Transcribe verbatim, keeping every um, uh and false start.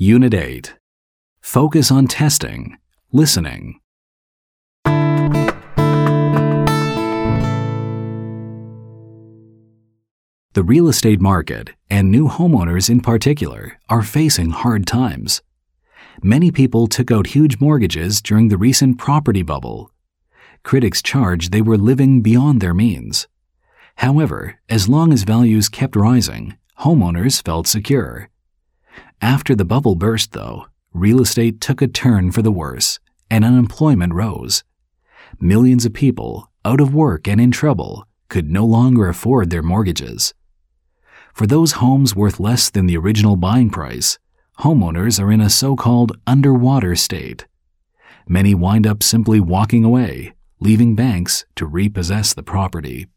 Unit eight. Focus on testing, listening. The real estate market, and new homeowners in particular, are facing hard times. Many people took out huge mortgages during the recent property bubble. Critics charged they were living beyond their means. However, as long as values kept rising, homeowners felt secure. After the bubble burst, though, real estate took a turn for the worse, and unemployment rose. Millions of people, out of work and in trouble, could no longer afford their mortgages. For those homes worth less than the original buying price, homeowners are in a so-called underwater state. Many wind up simply walking away, leaving banks to repossess the property.